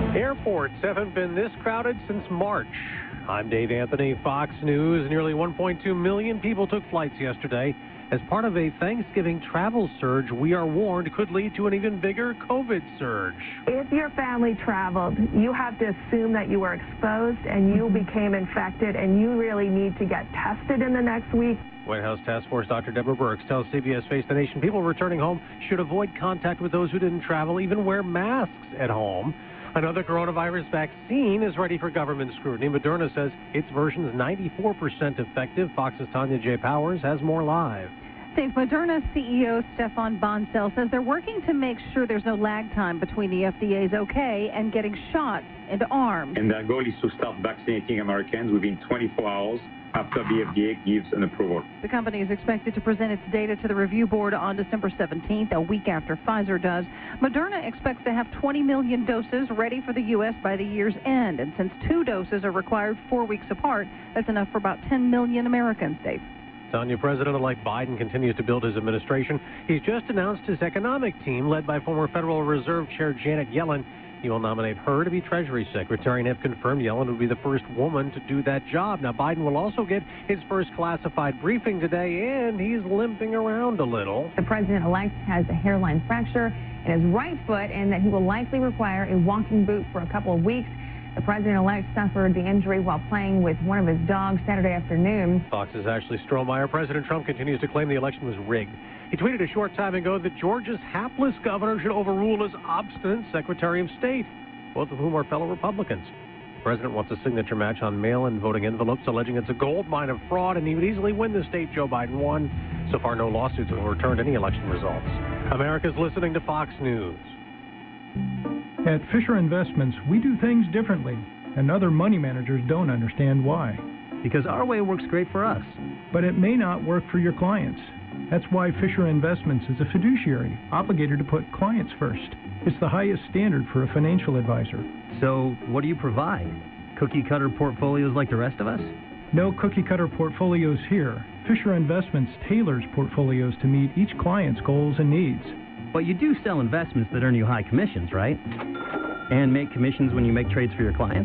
Airports haven't been this crowded since March. I'm Dave Anthony, Fox News. Nearly 1.2 million people took flights yesterday. As part of a Thanksgiving travel surge, we are warned could lead to an even bigger COVID surge. If your family traveled, you have to assume that you were exposed and you became infected, and you really need to get tested in the next week. White House Task Force Dr. Deborah Birx tells CBS Face the Nation people returning home should avoid contact with those who didn't travel, even wear masks at home. Another coronavirus vaccine is ready for government scrutiny. Moderna says its version is 94% effective. Fox's Tanya J. Powers has more live. Dave, Moderna CEO Stefan Bancel says they're working to make sure there's no lag time between the FDA's okay and getting shots into arms. And their goal is to start vaccinating Americans within 24 hours after the FDA gives an approval. The company is expected to present its data to the review board on December 17th, a week after Pfizer does. Moderna expects to have 20 million doses ready for the U.S. by the year's end. And since 2 doses are required 4 weeks apart, that's enough for about 10 million Americans, Dave. Tanya, President-elect Biden continues to build his administration. He's just announced his economic team, led by former Federal Reserve Chair Janet Yellen. He will nominate her to be Treasury Secretary and have confirmed Yellen will be the first woman to do that job. Now, Biden will also get his first classified briefing today, and he's limping around a little. The president-elect has a hairline fracture in his right foot and that he will likely require a walking boot for a couple of weeks. The president-elect suffered the injury while playing with one of his dogs Saturday afternoon. Fox's Ashley Strohmeyer. President Trump continues to claim the election was rigged. He tweeted a short time ago that Georgia's hapless governor should overrule his obstinate Secretary of State, both of whom are fellow Republicans. The president wants a signature match on mail-in voting envelopes, alleging it's a gold mine of fraud, and he would easily win the state Joe Biden won. So far, no lawsuits have overturned any election results. America's listening to Fox News. At Fisher Investments, we do things differently, and other money managers don't understand why. Because our way works great for us. But it may not work for your clients. That's why Fisher Investments is a fiduciary, obligated to put clients first. It's the highest standard for a financial advisor. So, what do you provide? Cookie-cutter portfolios like the rest of us? No cookie-cutter portfolios here. Fisher Investments tailors portfolios to meet each client's goals and needs. But you do sell investments that earn you high commissions, right? And make commissions when you make trades for your clients?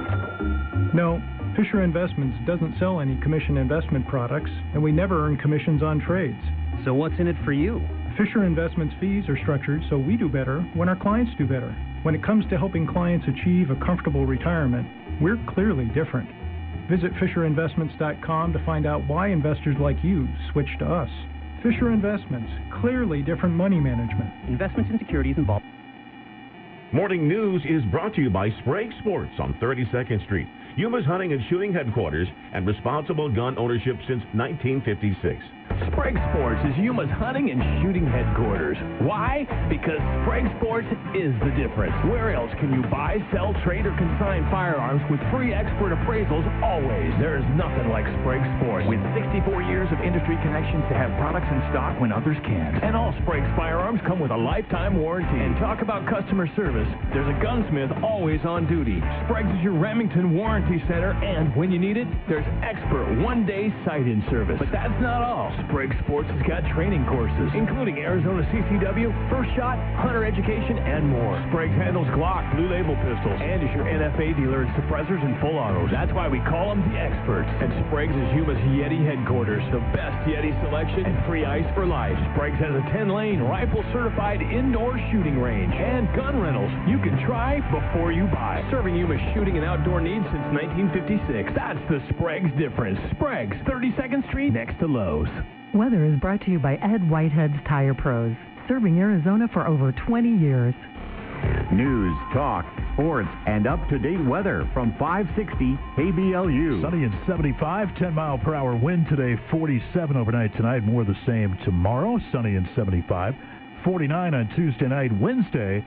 No, Fisher Investments doesn't sell any commission investment products, and we never earn commissions on trades. So what's in it for you? Fisher Investments fees are structured so we do better when our clients do better. When it comes to helping clients achieve a comfortable retirement, we're clearly different. Visit FisherInvestments.com to find out why investors like you switch to us. Fisher Investments, clearly different money management. Investments in securities involved. Morning News is brought to you by Sprague Sports on 32nd Street, Yuma's hunting and shooting headquarters and responsible gun ownership since 1956. Sprague Sports is Yuma's hunting and shooting headquarters. Why? Because Sprague Sports is the difference. Where else can you buy, sell, trade, or consign firearms with free expert appraisals always? There is nothing like Sprague Sports. With 64 years of industry connections to have products in stock when others can't. And all Sprague firearms come with a lifetime warranty. And talk about customer service. There's a gunsmith always on duty. Sprague's is your Remington Warranty Center, and when you need it, there's expert one-day sight-in service. But that's not all. Sprague Sports has got training courses, including Arizona CCW, First Shot, Hunter Education, and more. Sprague handles Glock, Blue Label pistols, and is your NFA dealer in suppressors and full autos. That's why we call them the experts. And Sprague's is Yuma's Yeti headquarters, the best Yeti selection and free ice for life. Sprague's has a 10-lane, rifle-certified indoor shooting range and gun rentals you can try before you buy. Serving Yuma's shooting and outdoor needs since 1956. That's the Sprague's difference. Sprague's, 32nd Street, next to Lowe's. Weather is brought to you by Ed Whitehead's Tire Pros, serving Arizona for over 20 years. News, talk, sports, and up-to-date weather from 560 KBLU. Sunny and 75, 10-mile-per-hour wind today, 47 overnight tonight, more the same tomorrow, sunny and 75, 49 on Tuesday night, Wednesday,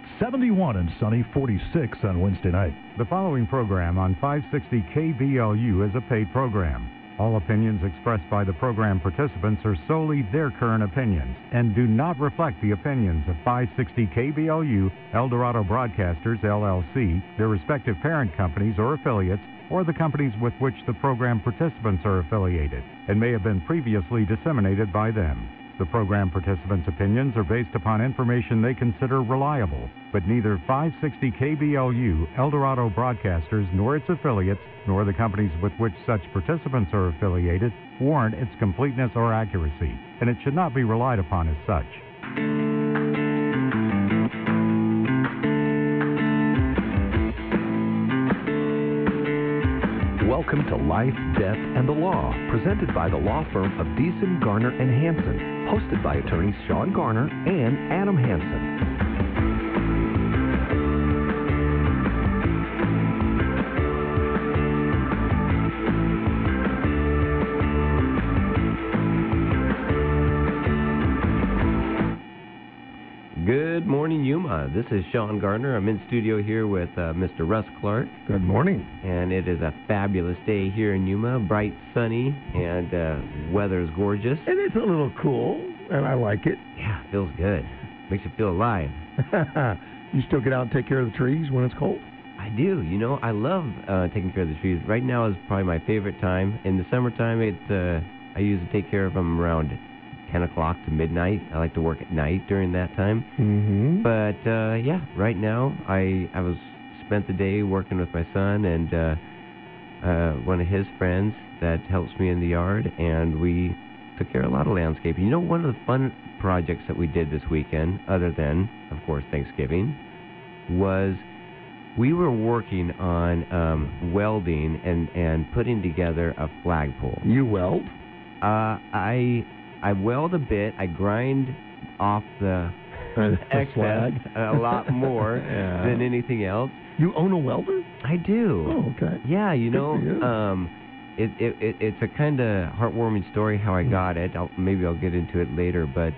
71 and sunny, 46 on Wednesday night. The following program on 560 KBLU is a paid program. All opinions expressed by the program participants are solely their current opinions and do not reflect the opinions of 560 KBLU, Eldorado Broadcasters, LLC, their respective parent companies or affiliates, or the companies with which the program participants are affiliated, and may have been previously disseminated by them. The program participants' opinions are based upon information they consider reliable, but neither 560 KBLU, El Dorado Broadcasters, nor its affiliates, nor the companies with which such participants are affiliated, warrant its completeness or accuracy, and it should not be relied upon as such. Welcome to Life, Death, and the Law, presented by the law firm of Deason, Garner, and Hansen, hosted by attorneys Sean Garner and Adam Hansen. Good morning, Yuma. This is Sean Gardner. I'm in studio here with Mr. Russ Clark. Good morning. And it is a fabulous day here in Yuma. Bright, sunny, and weather is gorgeous. And it's a little cool, and I like it. Yeah, it feels good. Makes you feel alive. You still get out and take care of the trees when it's cold? I do. You know, I love taking care of the trees. Right now is probably my favorite time. In the summertime, I usually take care of them around 10 o'clock to midnight. I like to work at night during that time. Mm-hmm. But, yeah, right now I spent the day working with my son and one of his friends that helps me in the yard, and we took care of a lot of landscaping. You know, one of the fun projects that we did this weekend, other than, of course, Thanksgiving, was we were working on welding and putting together a flagpole. You weld? I weld a bit. I grind off the excess a lot more than anything else. You own a welder? I do. Oh, okay. Yeah, you Good know, for you. it's a kind of heartwarming story how I got it. Maybe I'll get into it later, but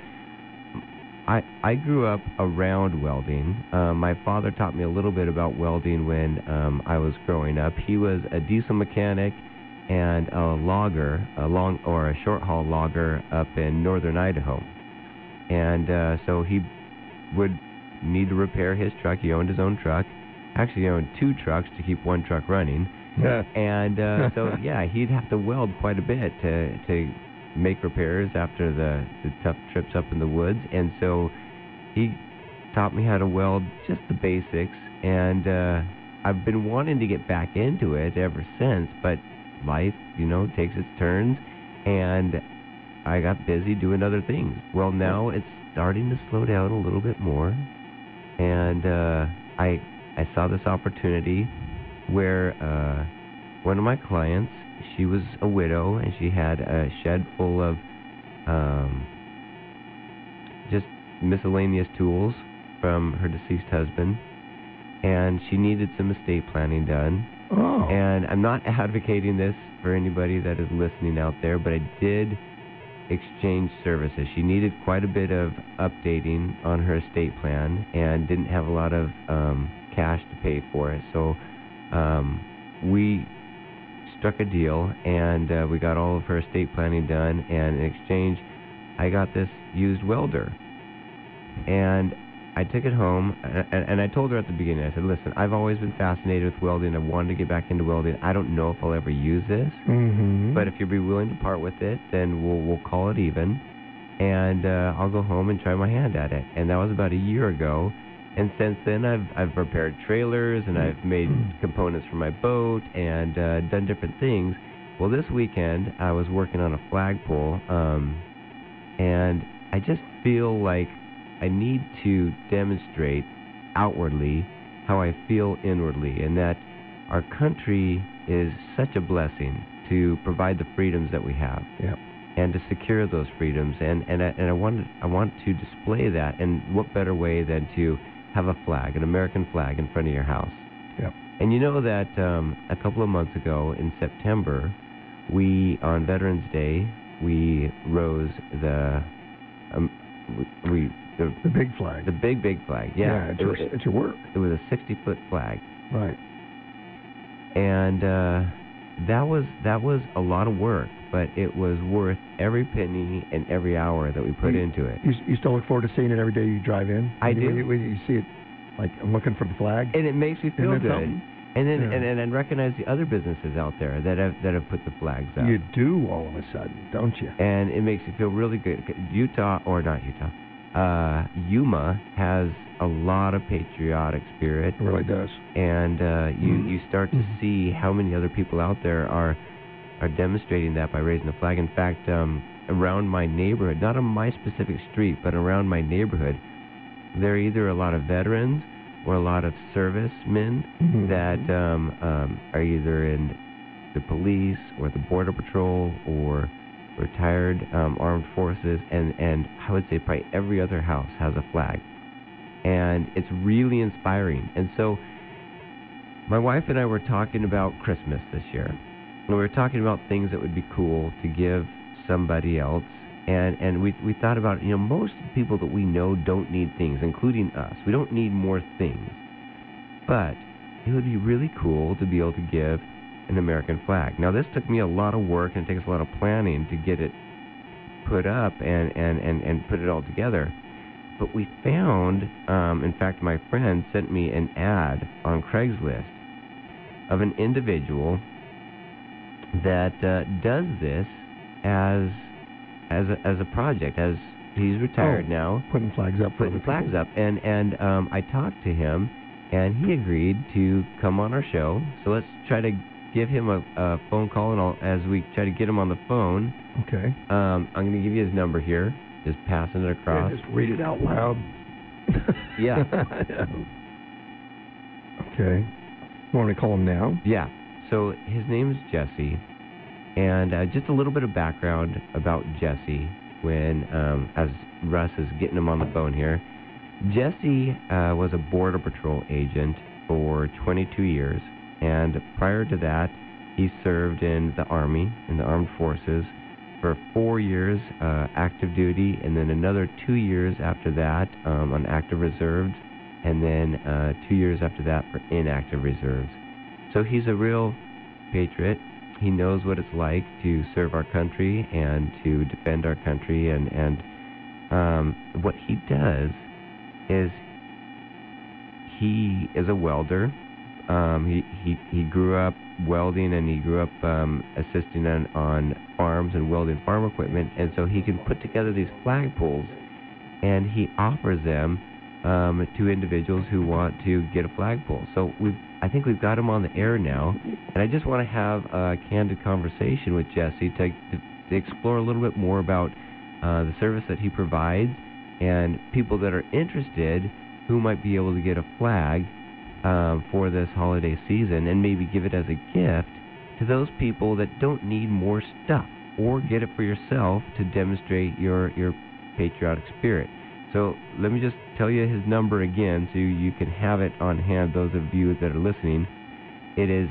I grew up around welding. My father taught me a little bit about welding when I was growing up. He was a diesel mechanic and a logger, a short haul logger up in northern Idaho. And so he would need to repair his truck. He owned his own truck. Actually, he owned two trucks to keep one truck running. Yeah. And so, yeah, he'd have to weld quite a bit to make repairs after the tough trips up in the woods. And so he taught me how to weld just the basics. And I've been wanting to get back into it ever since, but life, you know, takes its turns, and I got busy doing other things. Well, now it's starting to slow down a little bit more, and I saw this opportunity where one of my clients, she was a widow, and she had a shed full of just miscellaneous tools from her deceased husband, and she needed some estate planning done. Oh. And I'm not advocating this for anybody that is listening out there, but I did exchange services. She needed quite a bit of updating on her estate plan and didn't have a lot of cash to pay for it. So we struck a deal, and we got all of her estate planning done, and in exchange, I got this used welder. And I took it home, and I told her at the beginning, I said, listen, I've always been fascinated with welding. I wanted to get back into welding. I don't know if I'll ever use this, but if you'd be willing to part with it, then we'll call it even, and I'll go home and try my hand at it. And that was about a year ago, and since then I've repaired trailers, and I've made components for my boat, and done different things. Well, this weekend I was working on a flagpole, and I just feel like I need to demonstrate outwardly how I feel inwardly, and that our country is such a blessing to provide the freedoms that we have, and to secure those freedoms, and I want to display that, and what better way than to have a flag, an American flag, in front of your house. Yep. And you know that a couple of months ago in September, on Veterans Day, we rose the big flag. The big flag, yeah. It's your work. It was a 60-foot flag. Right. And that was a lot of work, but it was worth every penny and every hour that we put into it. You still look forward to seeing it every day you drive in? I do. When you see it, like, I'm looking for the flag? And it makes me feel good. And then and recognize the other businesses out there that have put the flags up. You do all of a sudden, don't you? And it makes you feel really good. Yuma has a lot of patriotic spirit. It really does. And you start to see how many other people out there are demonstrating that by raising the flag. In fact, around my neighborhood, not on my specific street, but around my neighborhood, there are either a lot of veterans or a lot of servicemen that are either in the police or the Border Patrol or retired armed forces, and I would say probably every other house has a flag. And it's really inspiring. And so my wife and I were talking about Christmas this year. And we were talking about things that would be cool to give somebody else. And we thought about, most people that we know don't need things, including us. We don't need more things. But it would be really cool to be able to give an American flag. Now, this took me a lot of work, and it takes a lot of planning to get it put up and put it all together. But we found, in fact, my friend sent me an ad on Craigslist of an individual that does this as a project. As he's retired now, putting flags up, and I talked to him, and he agreed to come on our show. So let's try to give him a phone call, and as we try to get him on the phone, okay. I'm going to give you his number here. Just passing it across. Yeah, just read it out loud. Yeah. Okay. You want me to call him now? Yeah. So his name is Jesse, and just a little bit of background about Jesse. When as Russ is getting him on the phone here, Jesse was a Border Patrol agent for 22 years, and prior to that, he served in the Army, in the Armed Forces, for 4 years active duty, and then another 2 years after that on active reserves, and then 2 years after that for inactive reserves. So he's a real patriot. He knows what it's like to serve our country and to defend our country, and what he does is he is a welder. He grew up welding, and he grew up assisting on farms and welding farm equipment, and so he can put together these flagpoles, and he offers them to individuals who want to get a flagpole. So I think we've got him on the air now, and I just want to have a candid conversation with Jesse to explore a little bit more about the service that he provides, and people that are interested who might be able to get a flag for this holiday season, and maybe give it as a gift to those people that don't need more stuff, or get it for yourself to demonstrate your patriotic spirit. So let me just tell you his number again so you can have it on hand, those of you that are listening. It is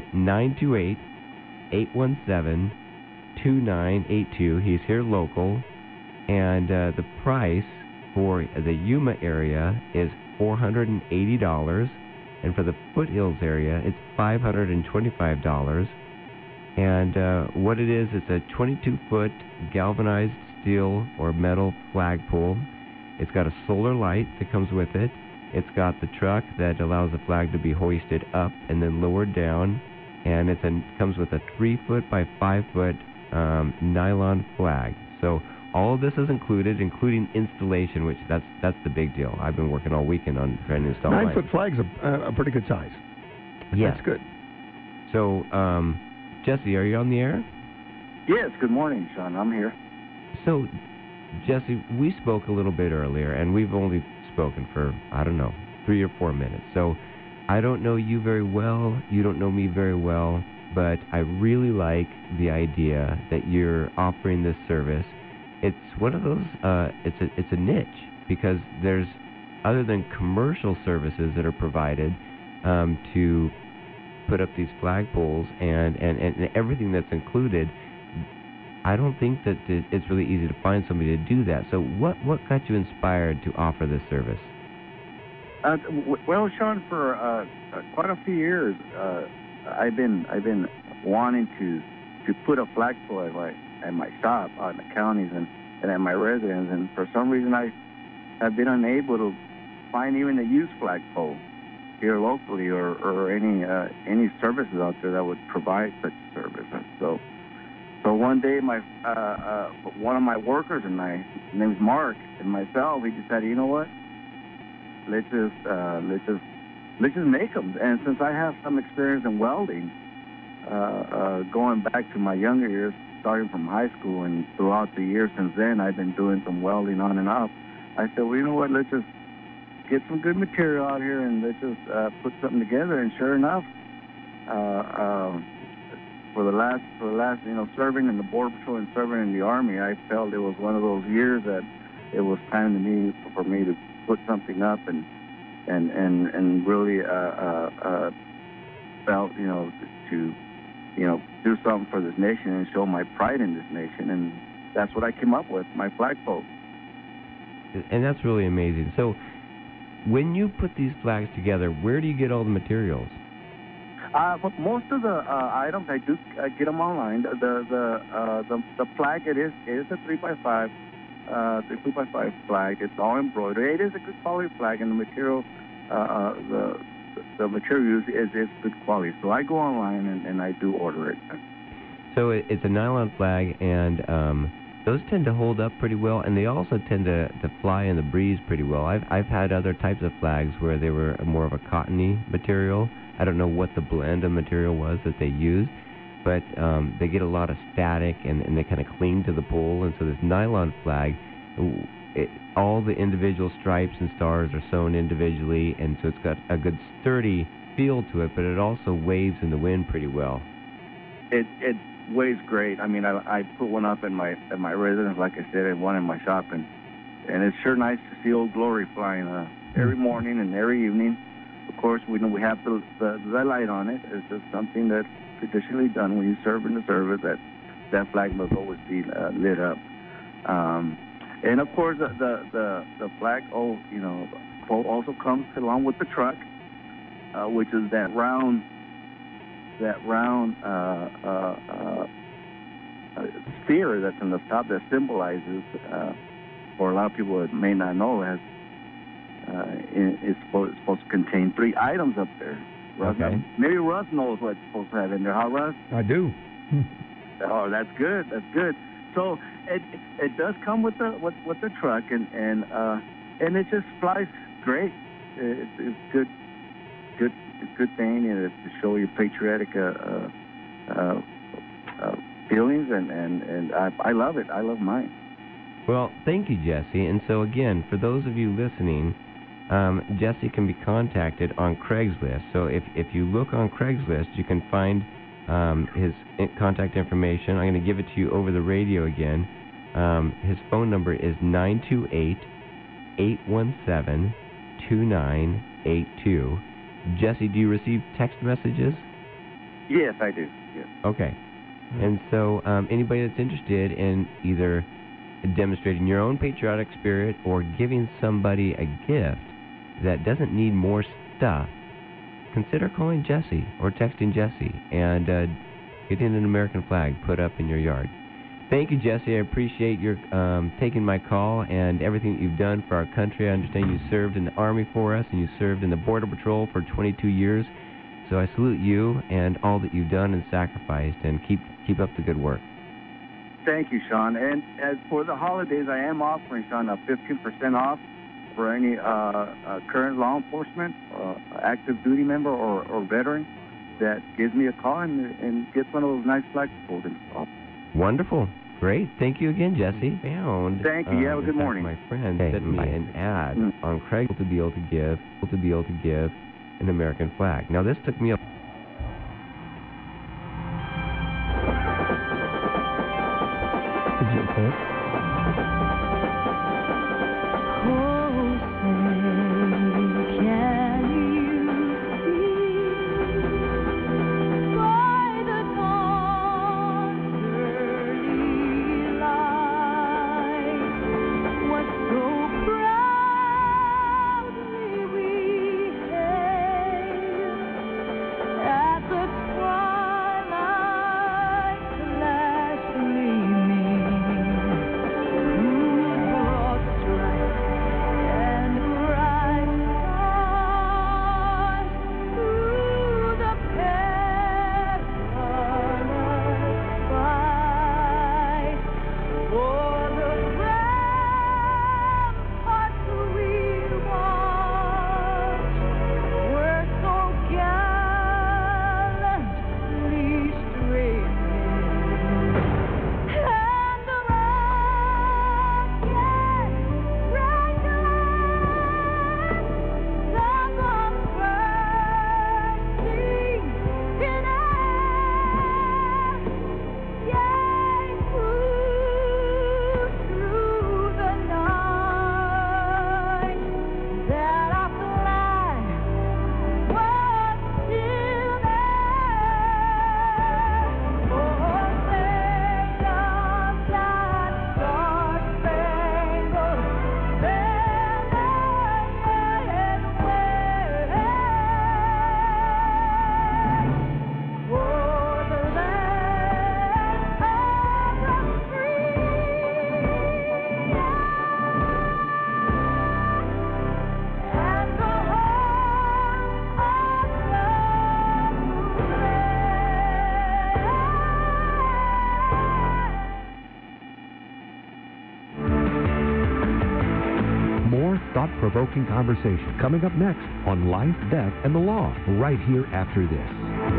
928-817-2982. He's here local, and the price for the Yuma area is $480. And for the foothills area, it's $525. And what it is, it's a 22-foot galvanized steel or metal flagpole. It's got a solar light that comes with it. It's got the truck that allows the flag to be hoisted up and then lowered down. And it comes with a 3-foot by 5-foot nylon flag. So all of this is included, including installation, which that's the big deal. I've been working all weekend on trying to install 9-foot flags are a pretty good size. Yeah. That's good. So, Jesse, are you on the air? Yes, good morning, Sean. I'm here. So, Jesse, we spoke a little bit earlier, and we've only spoken for, 3 or 4 minutes. So, I don't know you very well. You don't know me very well. But I really like the idea that you're offering this service. It's one of those, it's a niche, because there's, other than commercial services that are provided to put up these flagpoles and everything that's included, I don't think that it's really easy to find somebody to do that. So what got you inspired to offer this service? Well, Sean, for quite a few years, I've been wanting to put a flagpole at my shop, in the counties, and at my residence, and for some reason I have been unable to find even a used flagpole. here locally or any services out there that would provide such service. And so one day one of my workers and I, his name's Mark, and myself, we decided, you know what? Let's just make them. And since I have some experience in welding, going back to my younger years, starting from high school and throughout the years since then, I've been doing some welding on and off. I said, well, you know what? Let's just get some good material out here and let's just put something together. And sure enough, for the last, serving in the Border Patrol and serving in the Army, I felt it was one of those years that it was time for me to put something up and really felt, to do something for this nation and show my pride in this nation. And that's what I came up with, my flagpole. And that's really amazing. So when you put these flags together, where do you get all the materials? Most of the items I do get them online. The flag, it is a 3x5, 3x5 flag. It's all embroidered. It is a good quality flag, and the material, the material used is good quality. So I go online and I do order it. So it's a nylon flag, and those tend to hold up pretty well, and they also tend to fly in the breeze pretty well. I've had other types of flags where they were more of a cottony material. I don't know what the blend of material was that they used, but they get a lot of static, and they kind of cling to the pole. And so this nylon flag, all the individual stripes and stars are sewn individually, and so it's got a good sturdy feel to it, but it also waves in the wind pretty well. It waves great. I mean, I put one up in my residence, like I said, and one in my shop, and it's sure nice to see Old Glory flying every morning and every evening. Of course, we know we have the light on it. It's just something that's traditionally done when you serve in the service. That flag must always be lit up. And of course, the flag also comes along with the truck, which is that round sphere that's in the top that symbolizes, for a lot of people that may not know, it's supposed to contain 3 items up there. Russ, okay. Maybe Russ knows what it's supposed to have in there. Huh, Russ? I do. Oh, that's good. That's good. So it does come with the truck, and it just flies great. It's good. Good thing, and to show your patriotic feelings, and I love it. I love mine. Well, thank you, Jesse. And so again, for those of you listening, Jesse can be contacted on Craigslist. So if you look on Craigslist, you can find his contact information. I'm going to give it to you over the radio again. His phone number is 928-817-2982. Jesse, do you receive text messages? Yes, I do. Yes. Okay. And so anybody that's interested in either demonstrating your own patriotic spirit or giving somebody a gift that doesn't need more stuff, consider calling Jesse or texting Jesse and getting an American flag put up in your yard. Thank you, Jesse. I appreciate your taking my call and everything that you've done for our country. I understand you served in the Army for us, and you served in the Border Patrol for 22 years. So I salute you and all that you've done and sacrificed, and keep up the good work. Thank you, Sean. And as for the holidays, I am offering, Sean, a 15% off for any current law enforcement, active duty member or veteran that gives me a call and gets one of those nice flagpoles installed. Wonderful. Great. Thank you again, Jesse. Thank you. Have a good morning. My friend sent me an ad on Craigslist to be able to give an American flag. Now, this took me up. Did you put? thought-provoking conversation coming up next on Life, Death, and the Law, right here after this.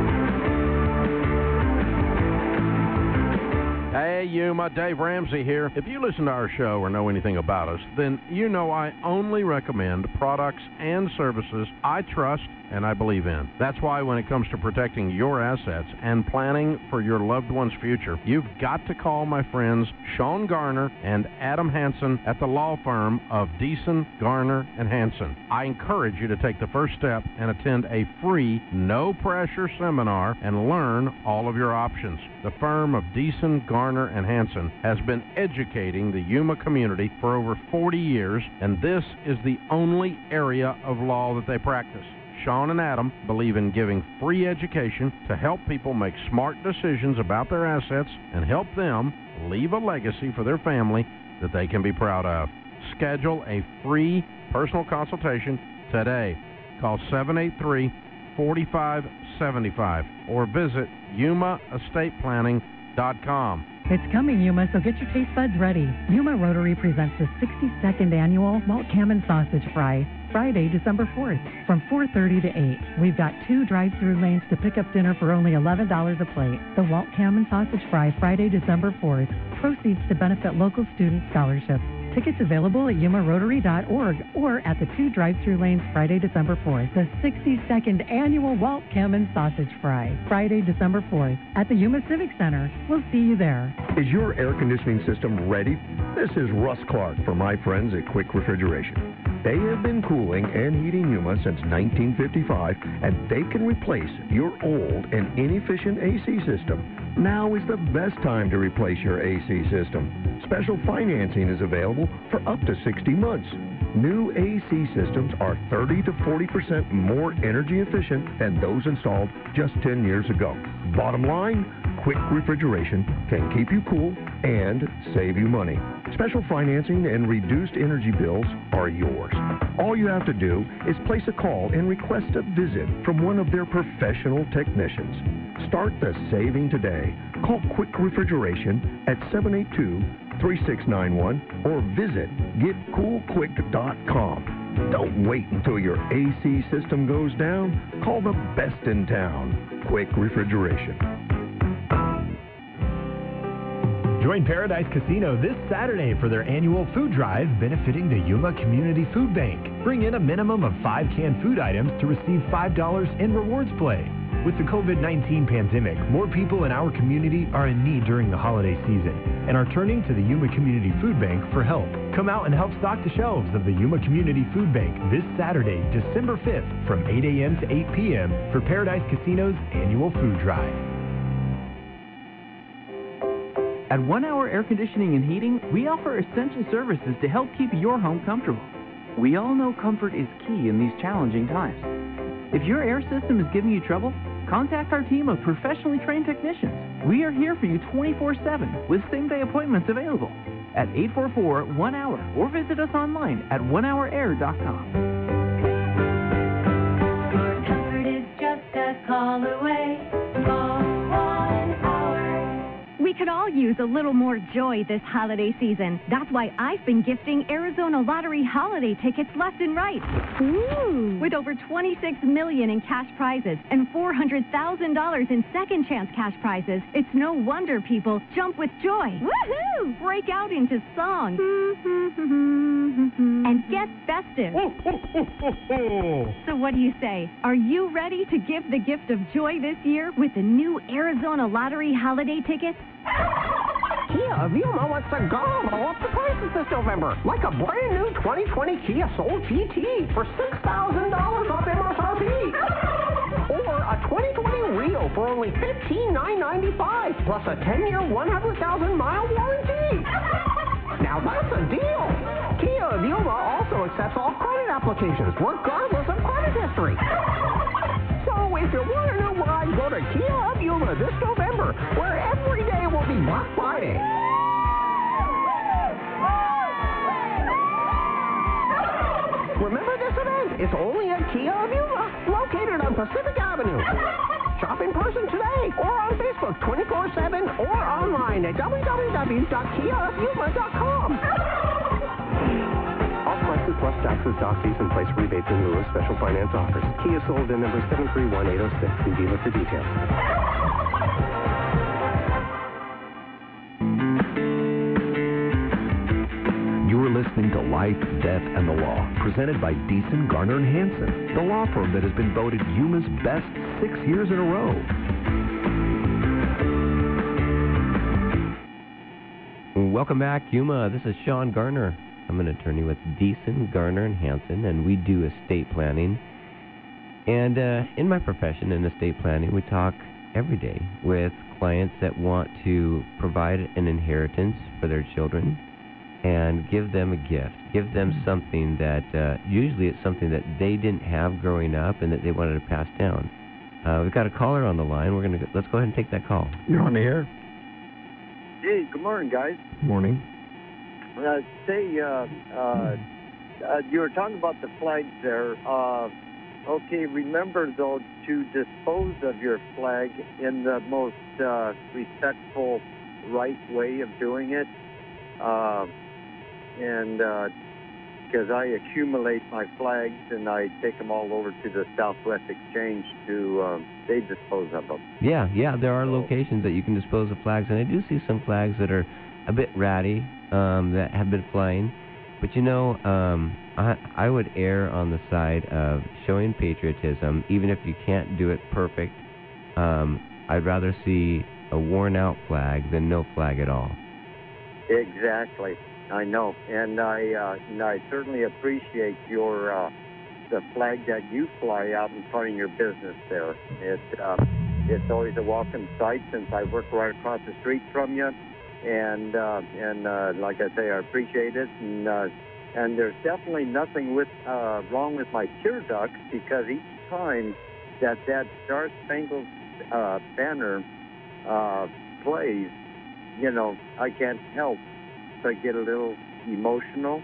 Hey, Yuma, Dave Ramsey here. If you listen to our show or know anything about us, then you know I only recommend products and services I trust and I believe in. That's why when it comes to protecting your assets and planning for your loved one's future, you've got to call my friends Sean Garner and Adam Hansen at the law firm of Deason, Garner, and Hansen. I encourage you to take the first step and attend a free, no-pressure seminar and learn all of your options. The firm of Deason, Garner, and Hansen has been educating the Yuma community for over 40 years, and this is the only area of law that they practice. Sean and Adam believe in giving free education to help people make smart decisions about their assets and help them leave a legacy for their family that they can be proud of. Schedule a free personal consultation today. Call 783-4575 or visit YumaEstatePlanning.com. It's coming, Yuma, so get your taste buds ready. Yuma Rotary presents the 62nd annual Walt Kamen Sausage Fry, Friday, December 4th, from 4:30 to 8. We've got 2 drive-through lanes to pick up dinner for only $11 a plate. The Walt Kamen Sausage Fry, Friday, December 4th. Proceeds to benefit local student scholarships. Tickets available at yumarotary.org or at the 2 drive-through lanes Friday, December 4th. The 62nd annual Walt Kamen Sausage Fry, Friday, December 4th at the Yuma Civic Center. We'll see you there. Is your air conditioning system ready? This is Russ Clark for my friends at Quick Refrigeration. They have been cooling and heating Yuma since 1955, and they can replace your old and inefficient AC system. Now is the best time to replace your AC system. Special financing is available for up to 60 months. New AC systems are 30 to 40% more energy efficient than those installed just 10 years ago. Bottom line, Quick Refrigeration can keep you cool and save you money. Special financing and reduced energy bills are yours. All you have to do is place a call and request a visit from one of their professional technicians. Start the saving today. Call Quick Refrigeration at 782-3691 or visit getcoolquick.com. Don't wait until your AC system goes down. Call the best in town, Quick Refrigeration. Join Paradise Casino this Saturday for their annual food drive benefiting the Yuma Community Food Bank. Bring in a minimum of 5 canned food items to receive $5 in rewards play. With the COVID-19 pandemic, more people in our community are in need during the holiday season and are turning to the Yuma Community Food Bank for help. Come out and help stock the shelves of the Yuma Community Food Bank this Saturday, December 5th from 8 a.m. to 8 p.m. for Paradise Casino's annual food drive. At 1 Hour Air Conditioning and Heating, we offer essential services to help keep your home comfortable. We all know comfort is key in these challenging times. If your air system is giving you trouble, contact our team of professionally trained technicians. We are here for you 24/7 with same-day appointments available at 844-1-HOUR or visit us online at onehourair.com. Your comfort is just a call away. Call 1 Hour. We could all use a little more joy this holiday season. That's why I've been gifting Arizona Lottery holiday tickets left and right. Ooh. With over $26 million in cash prizes and $400,000 in second chance cash prizes, it's no wonder people jump with joy. Woohoo! Break out into song. And get festive. So what do you say? Are you ready to give the gift of joy this year with the new Arizona Lottery holiday tickets? Kia of Yuma wants to gobble up the prices this November, like a brand new 2020 Kia Soul GT for $6,000 off MSRP. Or a 2020 Rio for only $15,995, plus a 10-year, 100,000-mile warranty. Now that's a deal. Kia of Yuma also accepts all credit applications, regardless of credit history. So if you want a new ride, go to Kia of Yuma this November, where every day will be Black Friday. Remember this event? It's only at Kia of Yuma, located on Pacific Avenue. Shop in person today or on Facebook 24/7 or online at www.kiaofyuma.com. All prices plus taxes, dock fees, and place rebates in lieu of special finance offers. Kia sold in number 731806. See dealer for details. You're listening to Life, Death, and the Law, presented by Deason, Garner & Hansen, the law firm that has been voted Yuma's best 6 years in a row. Welcome back, Yuma. This is Sean Garner. I'm an attorney with Deason, Garner & Hansen, and we do estate planning. And in my profession in estate planning, we talk every day with clients that want to provide an inheritance for their children and give them a gift, give them something that usually it's something that they didn't have growing up and that they wanted to pass down. We've got a caller on the line. Let's go ahead and take that call. You're on the air. Hey, good morning, guys. Morning. You were talking about the flags there. Okay, remember, though, to dispose of your flag in the most respectful, right way of doing it. Because I accumulate my flags and I take them all over to the Southwest Exchange to, they dispose of them. Yeah, there are locations that you can dispose of flags, and I do see some flags that are a bit ratty, that have been flying. But I would err on the side of showing patriotism, even if you can't do it perfect. I'd rather see a worn-out flag than no flag at all. Exactly. I know, and I certainly appreciate your the flag that you fly out in front of your business there. It's always a welcome sight since I work right across the street from you, and like I say, I appreciate it, and there's definitely nothing wrong with my tear ducts, because each time that Star Spangled Banner plays, I can't help but get a little emotional,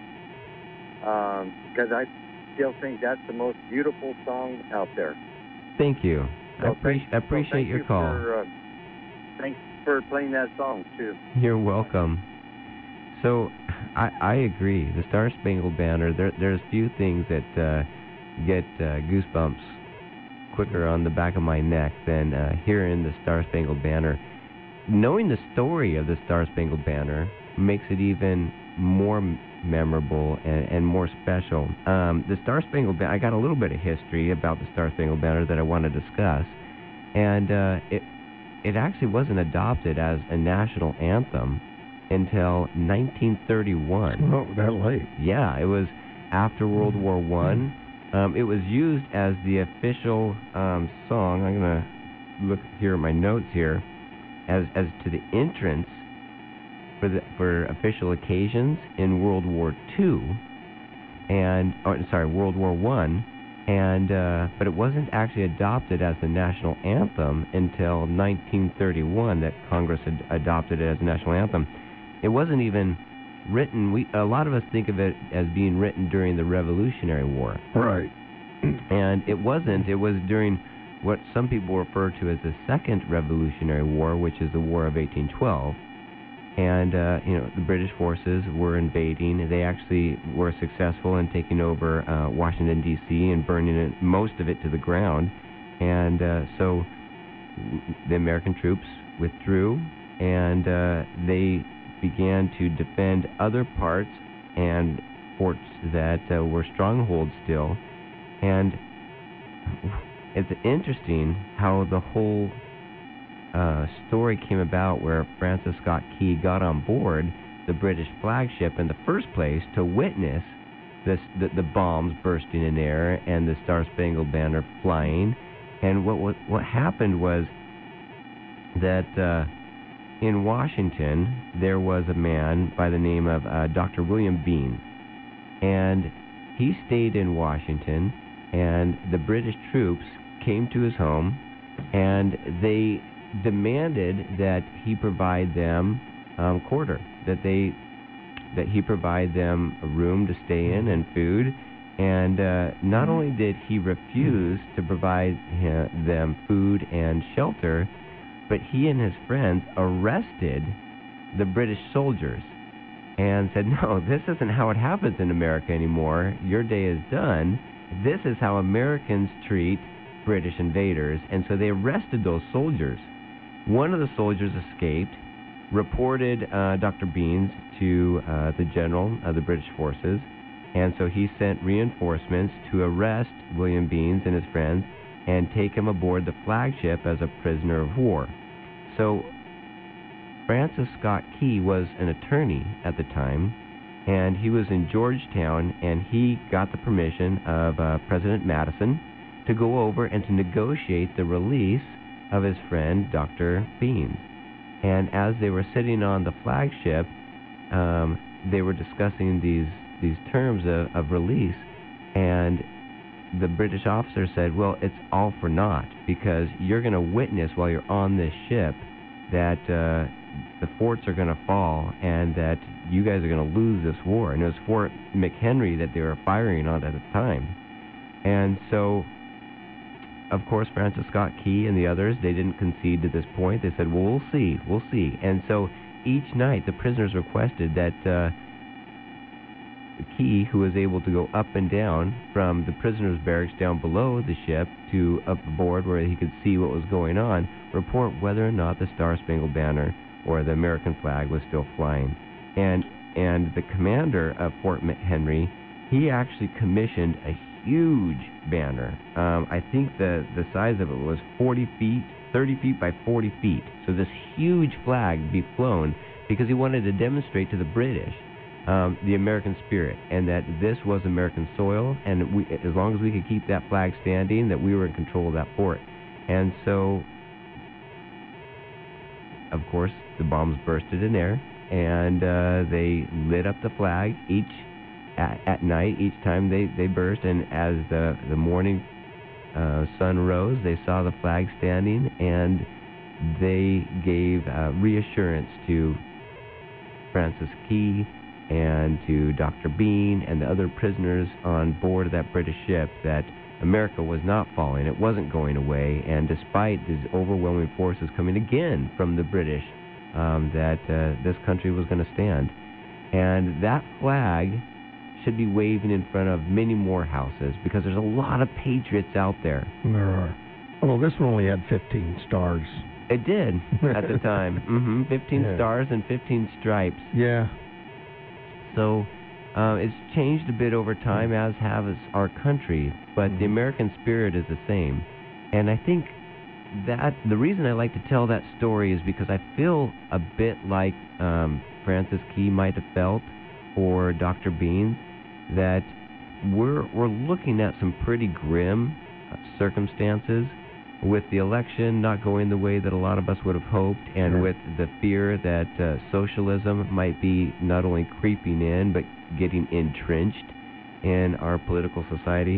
because I still think that's the most beautiful song out there. Thank you. So I appreciate your call. Thanks for playing that song, too. You're welcome. So, I agree. The Star Spangled Banner, there's few things that get goosebumps quicker on the back of my neck than hearing the Star Spangled Banner. Knowing the story of the Star Spangled Banner makes it even more memorable and more special. The Star Spangled Banner, I got a little bit of history about the Star Spangled Banner that I want to discuss, and it actually wasn't adopted as a national anthem until 1931. Oh, that late. Yeah, it was after World War I. It was used as the official song. I'm going to look here at my notes here, as to the entrance for official occasions in World War II World War I, but it wasn't actually adopted as the national anthem until 1931 that Congress had adopted it as a national anthem. It wasn't even written. A lot of us think of it as being written during the Revolutionary War. Right. And it wasn't. It was during what some people refer to as the Second Revolutionary War, which is the War of 1812. And, the British forces were invading. They actually were successful in taking over Washington, D.C. and burning most of it to the ground. And so the American troops withdrew, and they began to defend other parts and forts that were strongholds still. And it's interesting how the whole story came about, where Francis Scott Key got on board the British flagship in the first place to witness the bombs bursting in air and the Star Spangled Banner flying. And what happened was that in Washington there was a man by the name of Dr. William Bean, and he stayed in Washington, and the British troops came to his home, and they demanded that he provide them quarter, that he provide them a room to stay in and food. And not only did he refuse to provide them food and shelter, but he and his friends arrested the British soldiers and said, no, this isn't how it happens in America anymore. Your day is done. This is how Americans treat British invaders. And so they arrested those soldiers. One of the soldiers escaped, reported Dr. Beans to the general of the British forces, and so he sent reinforcements to arrest William Beans and his friends and take him aboard the flagship as a prisoner of war. So Francis Scott Key was an attorney at the time, and he was in Georgetown, and he got the permission of President Madison to go over and to negotiate the release of his friend Dr. Beans. And as they were sitting on the flagship, they were discussing these terms of release, and the British officer said, well, it's all for naught, because you're going to witness while you're on this ship that the forts are going to fall and that you guys are going to lose this war. And it was Fort McHenry that they were firing on at the time. And so, of course, Francis Scott Key and the others, they didn't concede to this point. They said, well, we'll see. And so each night the prisoners requested that Key, who was able to go up and down from the prisoners' barracks down below the ship to up aboard where he could see what was going on, report whether or not the Star-Spangled Banner or the American flag was still flying. And the commander of Fort McHenry, he actually commissioned a huge banner. I think the size of it was 40 feet, 30 feet by 40 feet. So this huge flag be flown because he wanted to demonstrate to the British the American spirit, and that this was American soil, and as long as we could keep that flag standing, that we were in control of that fort. And so, of course, the bombs bursted in air, and they lit up the flag at night each time they burst, and as the morning sun rose, they saw the flag standing, and they gave reassurance to Francis Key and to Dr. Bean and the other prisoners on board of that British ship that America was not falling. It wasn't going away, and despite these overwhelming forces coming again from the British, that this country was going to stand. And that flag should be waving in front of many more houses, because there's a lot of patriots out there. There are. Although this one only had 15 stars. It did at the time. 15 stars and 15 stripes. Yeah. So it's changed a bit over time, as has our country, but the American spirit is the same. And I think that the reason I like to tell that story is because I feel a bit like Francis Key might have felt, or Dr. Beans, that we're looking at some pretty grim circumstances, with the election not going the way that a lot of us would have hoped, and with the fear that socialism might be not only creeping in, but getting entrenched in our political society.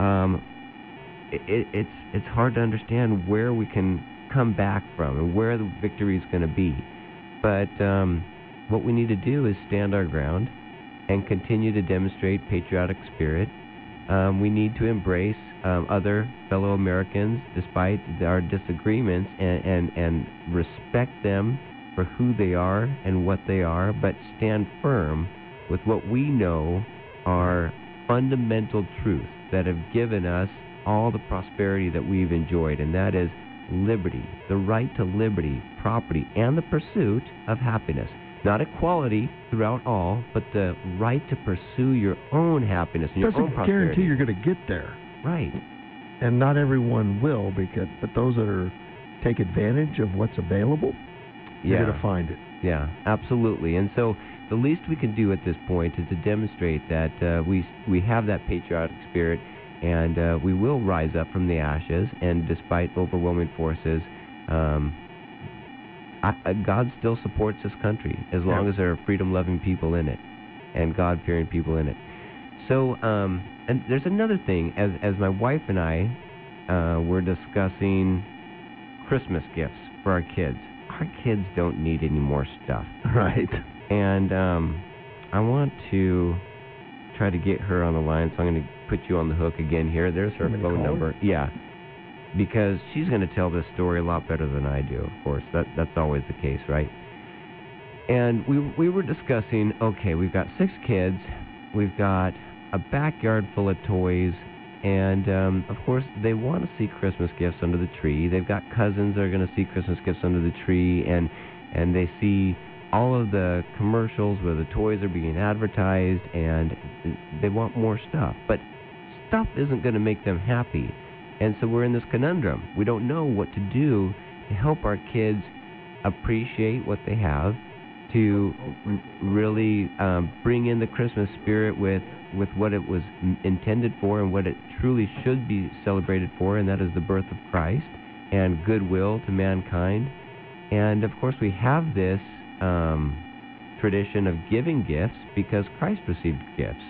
It's hard to understand where we can come back from and where the victory is going to be. But what we need to do is stand our ground and continue to demonstrate patriotic spirit. We need to embrace other fellow Americans despite our disagreements, and respect them for who they are and what they are, but stand firm with what we know are fundamental truths that have given us all the prosperity that we've enjoyed, and that is liberty, the right to liberty, property, and the pursuit of happiness. Not equality throughout all, but the right to pursue your own happiness and your own prosperity. Doesn't guarantee you're going to get there. Right. And not everyone will, but those that take advantage of what's available, you're going to find it. Yeah, absolutely. And so the least we can do at this point is to demonstrate that we have that patriotic spirit, and we will rise up from the ashes, and despite overwhelming forces, God still supports this country as long as there are freedom-loving people in it and God-fearing people in it. So, and there's another thing. As my wife and I were discussing Christmas gifts for our kids don't need any more stuff. Right. And I want to try to get her on the line, so I'm going to put you on the hook again here. There's her phone number. Yeah. Because she's going to tell this story a lot better than I do, of course. That's always the case, right? And we were discussing, okay, we've got 6 kids, we've got a backyard full of toys, and of course they want to see Christmas gifts under the tree. They've got cousins that are going to see Christmas gifts under the tree, and they see all of the commercials where the toys are being advertised, and they want more stuff. But stuff isn't going to make them happy. And so we're in this conundrum. We don't know what to do to help our kids appreciate what they have, to really bring in the Christmas spirit with what it was intended for and what it truly should be celebrated for, and that is the birth of Christ and goodwill to mankind. And of course we have this tradition of giving gifts because Christ received gifts.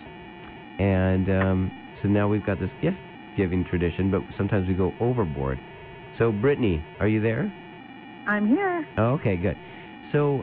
And so now we've got this gift-giving tradition, but sometimes we go overboard. So Brittany, are you there? I'm here. Oh, okay, good. So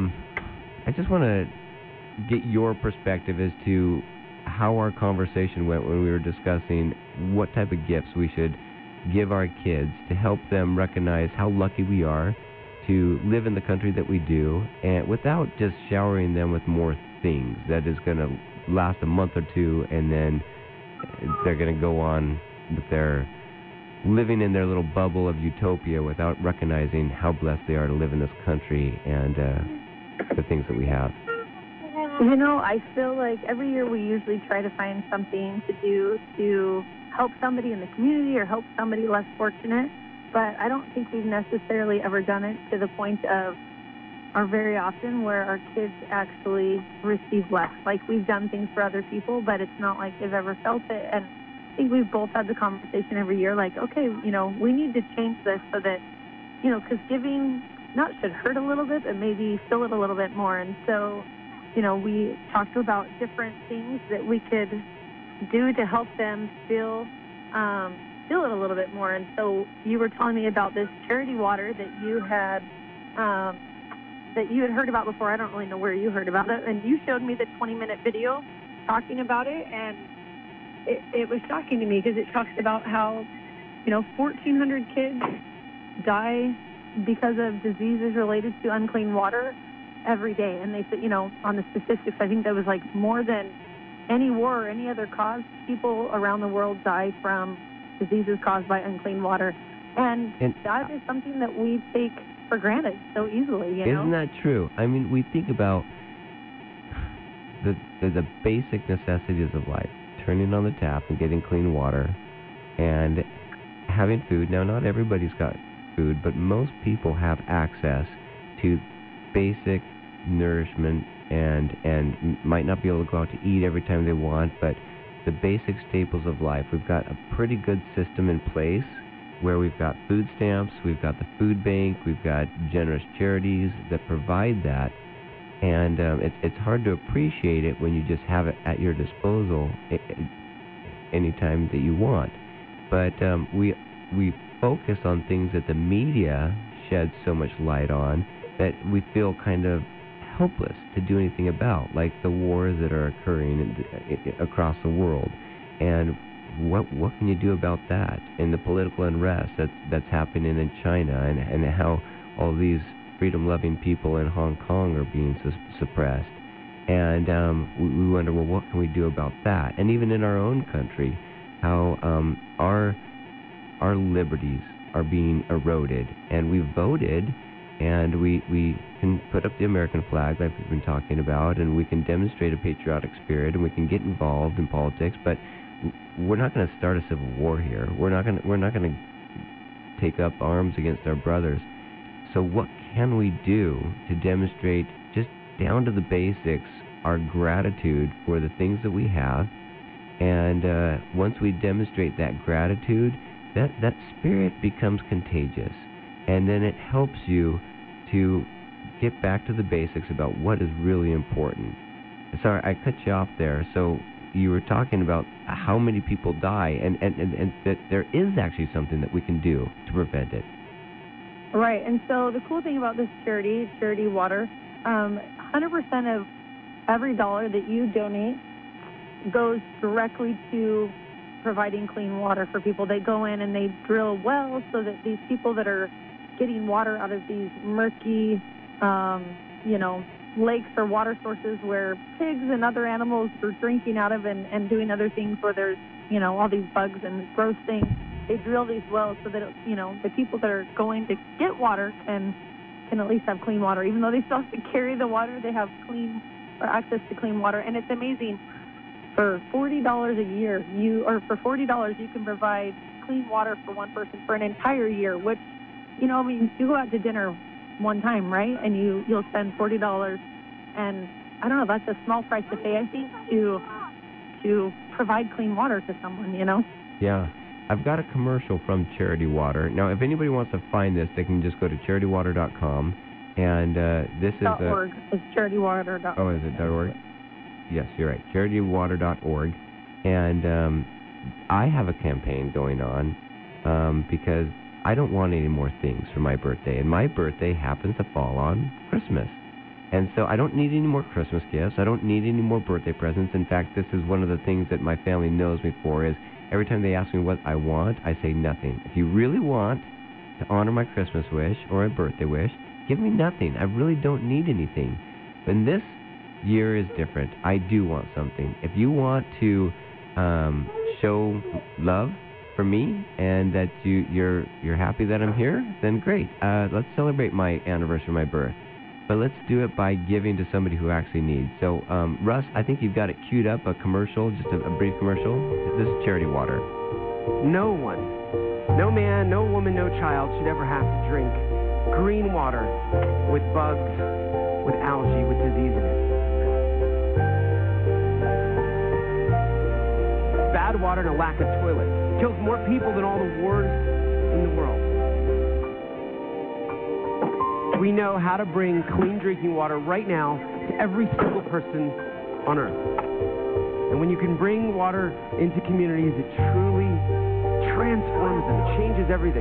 I just want to get your perspective as to how our conversation went when we were discussing what type of gifts we should give our kids to help them recognize how lucky we are to live in the country that we do, and without just showering them with more things that is going to last a month or two, and then they're going to go on with their living in their little bubble of utopia without recognizing how blessed they are to live in this country and the things that we have. You know, I feel like every year we usually try to find something to do to help somebody in the community or help somebody less fortunate, but I don't think we've necessarily ever done it to the point of, or very often, where our kids actually receive less. Like, we've done things for other people, but it's not like they've ever felt it. And I think we've both had the conversation every year, like, okay, you know, we need to change this so that, you know, because giving not should hurt a little bit, but maybe feel it a little bit more. And so, you know, we talked about different things that we could do to help them feel it a little bit more. And so you were telling me about this charity water that you had heard about before. I don't really know where you heard about it. And you showed me the 20-minute video talking about it, and it was shocking to me because it talks about how, you know, 1,400 kids die because of diseases related to unclean water every day. And they said, you know, on the statistics, I think that was like more than any war or any other cause. People around the world die from diseases caused by unclean water. And that is something that we take for granted so easily, you know? Isn't that true? I mean, we think about the basic necessities of life, turning on the tap and getting clean water and having food. Now, not everybody's got food, but most people have access to basic nourishment and might not be able to go out to eat every time they want, but the basic staples of life. We've got a pretty good system in place where we've got food stamps, we've got the food bank, we've got generous charities that provide that. And it's hard to appreciate it when you just have it at your disposal anytime that you want. But we focus on things that the media sheds so much light on that we feel kind of helpless to do anything about, like the wars that are occurring across the world. And what can you do about that? And the political unrest that's happening in China, and how all these freedom-loving people in Hong Kong are being suppressed. And we wonder, well, what can we do about that? And even in our own country, how our liberties are being eroded. And we voted, and we can put up the American flag like we've been talking about, and we can demonstrate a patriotic spirit, and we can get involved in politics, but we're not going to start a civil war here. We're not going to take up arms against our brothers. So what can we do to demonstrate, just down to the basics, our gratitude for the things that we have? And once we demonstrate that gratitude, that spirit becomes contagious. And then it helps you to get back to the basics about what is really important. Sorry, I cut you off there. So you were talking about how many people die, and that there is actually something that we can do to prevent it. Right, and so the cool thing about this charity water, 100% of every dollar that you donate goes directly to providing clean water for people. They go in and they drill wells so that these people that are getting water out of these murky, lakes or water sources where pigs and other animals are drinking out of and doing other things where there's, all these bugs and gross things. They drill these wells so that, the people that are going to get water can at least have clean water. Even though they still have to carry the water, they have clean or access to clean water. And it's amazing. For $40 a year, for $40 you can provide clean water for one person for an entire year, which, you go out to dinner one time, right? And you'll spend $40, and I don't know, that's a small price to pay, I think, to provide clean water to someone, Yeah. I've got a commercial from Charity Water. Now, if anybody wants to find this, they can just go to charitywater.com, and this is .org. It's charitywater.org. Oh, is it .org? Yes, you're right, charitywater.org. And I have a campaign going on because I don't want any more things for my birthday, and my birthday happens to fall on Christmas. And so I don't need any more Christmas gifts. I don't need any more birthday presents. In fact, this is one of the things that my family knows me for is every time they ask me what I want, I say nothing. If you really want to honor my Christmas wish or a birthday wish, give me nothing. I really don't need anything. But this year is different. I do want something. If you want to show love for me and that you're happy that I'm here, then great. Let's celebrate my anniversary, my birth. But let's do it by giving to somebody who actually needs. So, Russ, I think you've got it queued up, a commercial, just a brief commercial. This is Charity Water. No one, no man, no woman, no child should ever have to drink green water with bugs, with algae, with disease in it. Bad water and a lack of toilet kills more people than all the wars in the world. We know how to bring clean drinking water right now to every single person on Earth. And when you can bring water into communities, it truly transforms them, it changes everything.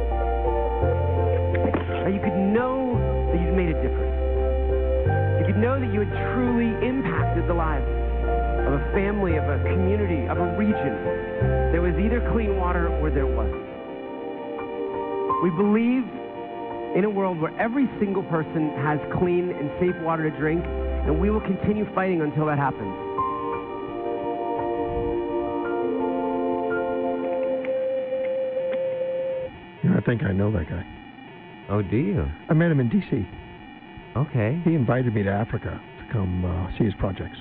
Now you could know that you'd made a difference. You could know that you had truly impacted the lives of a family, of a community, of a region. There was either clean water or there wasn't. We believe in a world where every single person has clean and safe water to drink, and we will continue fighting until that happens. I think I know that guy. Oh, do you? I met him in D.C. Okay. He invited me to Africa to come see his projects.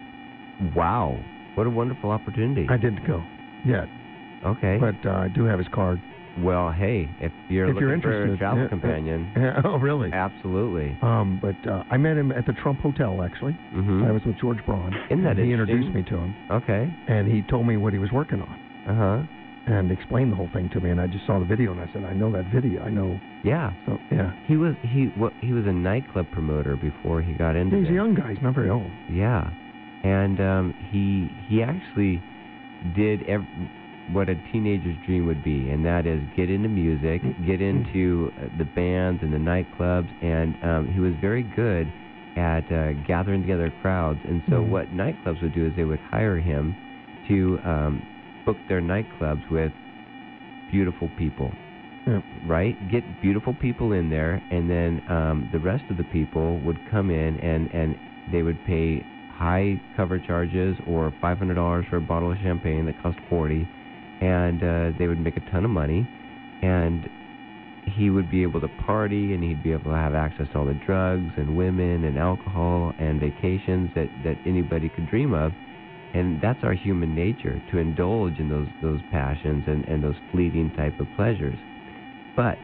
Wow. What a wonderful opportunity. I didn't go yet. Okay. But I do have his card. Well, hey, if you're looking interested, for a travel companion. Oh, really? Absolutely. But I met him at the Trump Hotel, actually. Mm-hmm. I was with George Braun. Isn't that He introduced me to him. Okay. And he told me what he was working on. Uh-huh. And explained the whole thing to me, and I just saw the video, and I said, I know that video. I know. Yeah. So, yeah. He was a nightclub promoter before he got into He's this. a young guy. He's not very old. Yeah. And he actually did what a teenager's dream would be, and that is get into music, get into the bands and the nightclubs, and he was very good at gathering together crowds. And so what nightclubs would do is they would hire him to book their nightclubs with beautiful people, right? Get beautiful people in there, and then the rest of the people would come in and they would pay high cover charges or $500 for a bottle of champagne that cost $40, and they would make a ton of money, and he would be able to party, and he'd be able to have access to all the drugs and women and alcohol and vacations that anybody could dream of. And that's our human nature, to indulge in those passions and those fleeting type of pleasures. But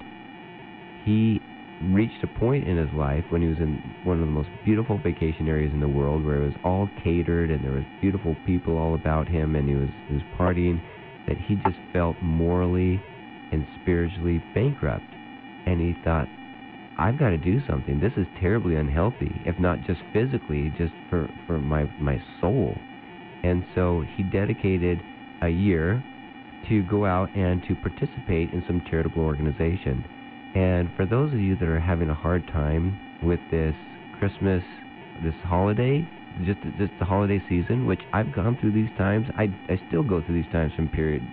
he reached a point in his life when he was in one of the most beautiful vacation areas in the world, where it was all catered and there was beautiful people all about him, and he was partying, that he just felt morally and spiritually bankrupt. And he thought, I've got to do something. This is terribly unhealthy, if not just physically, just for my soul. And so he dedicated a year to go out and to participate in some charitable organization. And for those of you that are having a hard time with this Christmas, this holiday, just the holiday season, which I've gone through these times, I still go through these times from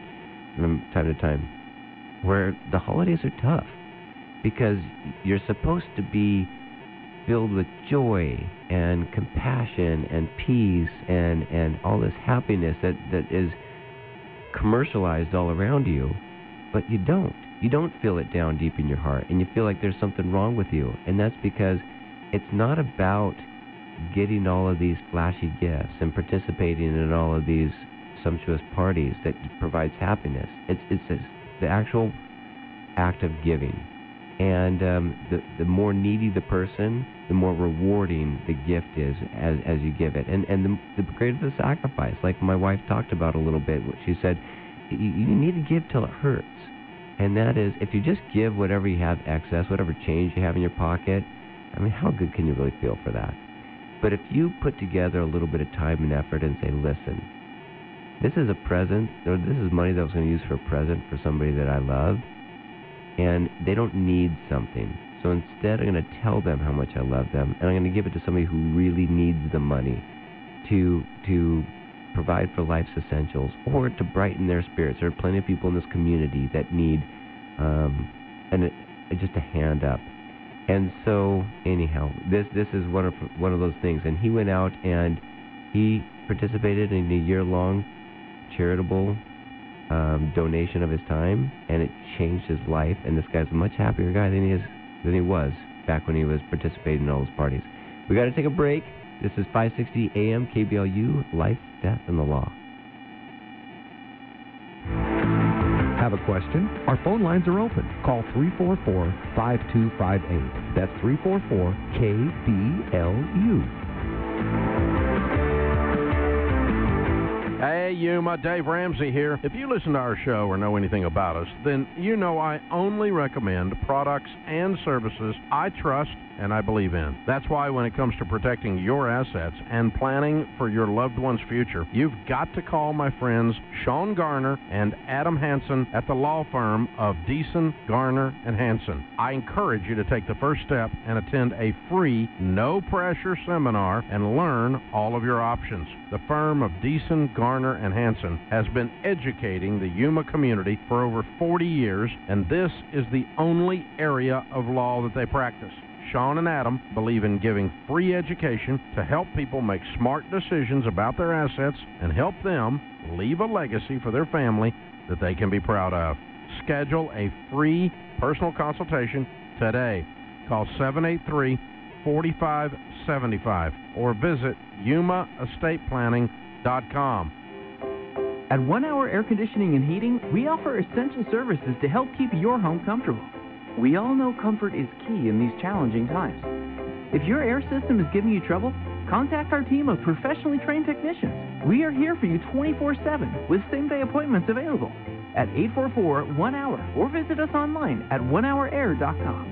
time to time, where the holidays are tough, because you're supposed to be filled with joy and compassion and peace and all this happiness that is commercialized all around you, but you don't. You don't feel it down deep in your heart, and you feel like there's something wrong with you. And that's because it's not about getting all of these flashy gifts and participating in all of these sumptuous parties that provides happiness. It's the actual act of giving. And the more needy the person, the more rewarding the gift is as you give it. And the greater the sacrifice, like my wife talked about a little bit. She said, you need to give till it hurts. And that is, if you just give whatever you have excess, whatever change you have in your pocket, I mean, how good can you really feel for that? But if you put together a little bit of time and effort and say, listen, this is a present, or this is money that I was going to use for a present for somebody that I love, and they don't need something. So instead, I'm going to tell them how much I love them, and I'm going to give it to somebody who really needs the money to provide for life's essentials or to brighten their spirits. There are plenty of people in this community that need just a hand up. And so, anyhow, this is one of those things. And he went out and he participated in a year-long charitable donation of his time, and it changed his life. And this guy's a much happier guy than he was back when he was participating in all those parties. We got to take a break. This is 560 AM KBLU, Life, Death, and the Law. Have a question? Our phone lines are open. Call 344-5258. That's 344-KBLU. Hey, Yuma, Dave Ramsey here. If you listen to our show or know anything about us, then you know I only recommend products and services I trust and I believe in. That's why when it comes to protecting your assets and planning for your loved one's future, you've got to call my friends Sean Garner and Adam Hansen at the law firm of Deason, Garner, and Hansen. I encourage you to take the first step and attend a free, no-pressure seminar and learn all of your options. The firm of Deason, Garner, and Hansen has been educating the Yuma community for over 40 years, and this is the only area of law that they practice. Sean and Adam believe in giving free education to help people make smart decisions about their assets and help them leave a legacy for their family that they can be proud of. Schedule a free personal consultation today. Call 783-4575 or visit yumaestateplanning.com. At 1 Hour Air Conditioning and Heating, we offer essential services to help keep your home comfortable. We all know comfort is key in these challenging times. If your air system is giving you trouble, contact our team of professionally trained technicians. We are here for you 24/7 with same-day appointments available at 844-1-HOUR or visit us online at onehourair.com.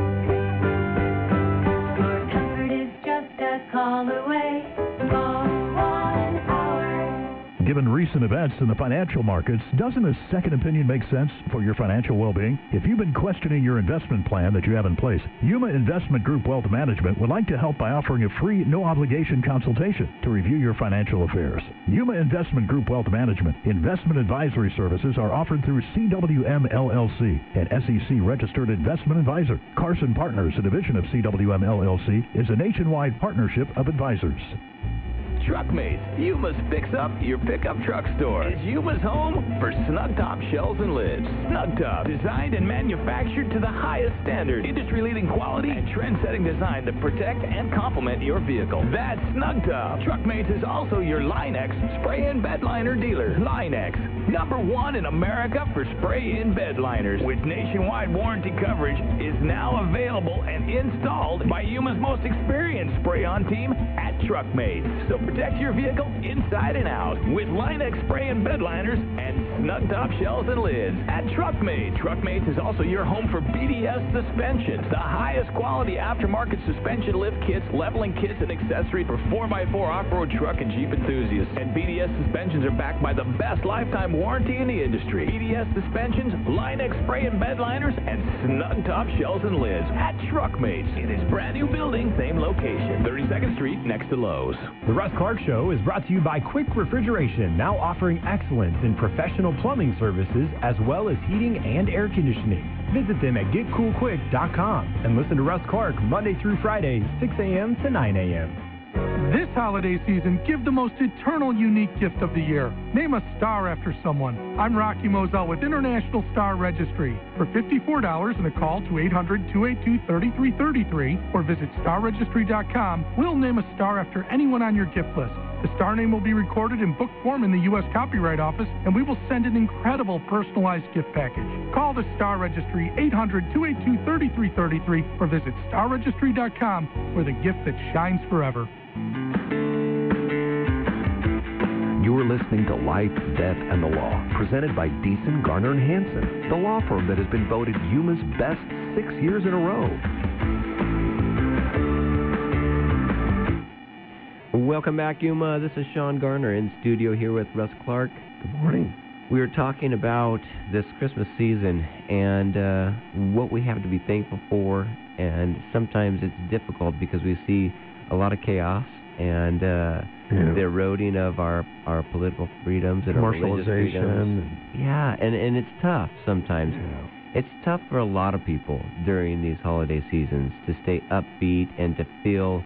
Your comfort is just a call away. Call 1 Hour. Given recent events in the financial markets, doesn't a second opinion make sense for your financial well-being? If you've been questioning your investment plan that you have in place, Yuma Investment Group Wealth Management would like to help by offering a free, no-obligation consultation to review your financial affairs. Yuma Investment Group Wealth Management investment advisory services are offered through CWM LLC, an SEC-registered investment advisor. Carson Partners, a division of CWM LLC, is a nationwide partnership of advisors. Truckmates, Yuma's Fix Up Your Pickup Truck Store is Yuma's home for snug top shells and lids. Snug Top, designed and manufactured to the highest standard, industry-leading quality and trend-setting design to protect and complement your vehicle. That's Snug Top. Truckmates is also your Line-X spray-in bed liner dealer. Line-X, #1 in America for spray-in bed liners, with nationwide warranty coverage, is now available and installed by Yuma's most experienced spray-on team at Truckmates. So protect your vehicle inside and out with Line-X spray and bed liners and snug top shells and lids at Truckmates. Truckmates is also your home for BDS suspensions, the highest quality aftermarket suspension lift kits, leveling kits, and accessories for 4x4 off-road truck and Jeep enthusiasts. And BDS suspensions are backed by the best lifetime warranty in the industry. BDS suspensions, Line-X spray and bed liners, and snug top shells and lids at Truckmates in its brand new building, same location, 32nd Street next to Lowe's. The Russ Clark Show is brought to you by Quick Refrigeration, now offering excellence in professional professional plumbing services, as well as heating and air conditioning. Visit them at getcoolquick.com and listen to Russ Clark Monday through Friday, 6 a.m. to 9 a.m. This holiday season, give the most eternal, unique gift of the year. Name a star after someone. I'm Rocky Moselle with International Star Registry. For $54 and a call to 800-282-3333 or visit starregistry.com, we'll name a star after anyone on your gift list. The star name will be recorded in book form in the U.S. Copyright Office, and we will send an incredible personalized gift package. Call the Star Registry, 800-282-3333, or visit starregistry.com for the gift that shines forever. You're listening to Life, Death, and the Law, presented by Deason, Garner & Hansen, the law firm that has been voted Yuma's best 6 years in a row. Welcome back, Yuma. This is Sean Garner in studio here with Russ Clark. Good morning. We were talking about this Christmas season and what we have to be thankful for, and sometimes it's difficult because we see a lot of chaos and the eroding of our political freedoms and our religious freedoms. Yeah, and it's tough sometimes. Yeah. It's tough for a lot of people during these holiday seasons to stay upbeat and to feel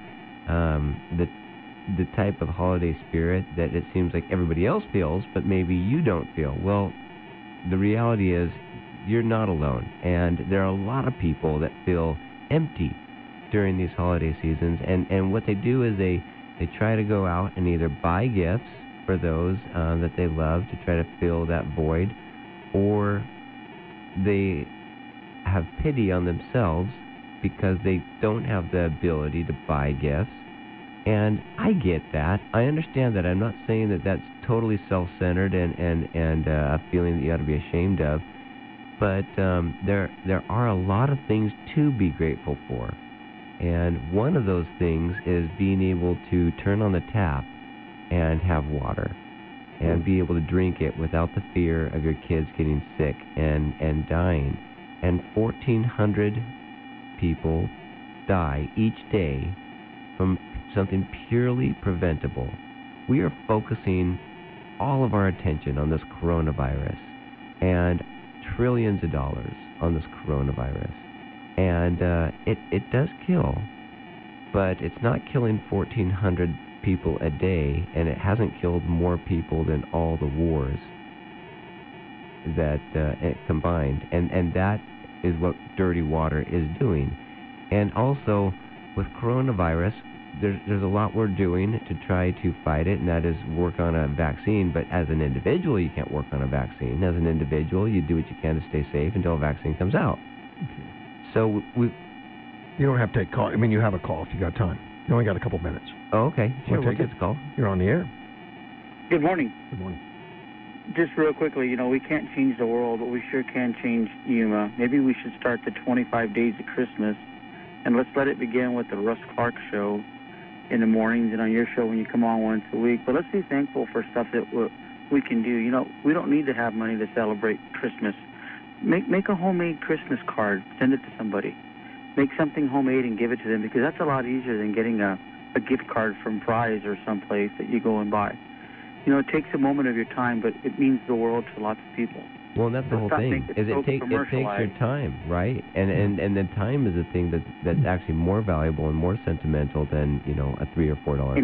the type of holiday spirit that it seems like everybody else feels, but maybe you don't feel. Well, the reality is you're not alone, and there are a lot of people that feel empty during these holiday seasons, and what they do is they try to go out and either buy gifts for those that they love to try to fill that void, or they have pity on themselves because they don't have the ability to buy gifts. And I get that. I understand that. I'm not saying that that's totally self-centered and a feeling that you ought to be ashamed of. But there are a lot of things to be grateful for. And one of those things is being able to turn on the tap and have water and be able to drink it without the fear of your kids getting sick and dying. And 1,400 people die each day from something purely preventable. We are focusing all of our attention on this coronavirus and trillions of dollars on this coronavirus. And it does kill, but it's not killing 1,400 people a day, and it hasn't killed more people than all the wars that combined. And that is what dirty water is doing. And also, with coronavirus, there's a lot we're doing to try to fight it, and that is work on a vaccine. But as an individual, you can't work on a vaccine. As an individual, you do what you can to stay safe until a vaccine comes out. Okay. So you don't have to take call. I mean, you have a call if you got time. You only got a couple minutes. Oh, okay. Sure, we'll take the call. You're on the air. Good morning. Good morning. Just real quickly, we can't change the world, but we sure can change Yuma. Maybe we should start the 25 days of Christmas, and let's let it begin with the Russ Clark Show in the mornings and on your show when you come on once a week. But let's be thankful for stuff that we can do. We don't need to have money to celebrate Christmas. Make a homemade Christmas card. Send it to somebody. Make something homemade and give it to them, because that's a lot easier than getting a gift card from Fry's or someplace that you go and buy. It takes a moment of your time, but it means the world to lots of people. Well, and that's the whole thing. It takes your time, right? And the time is the thing that's actually more valuable and more sentimental than a $3 or $4 card.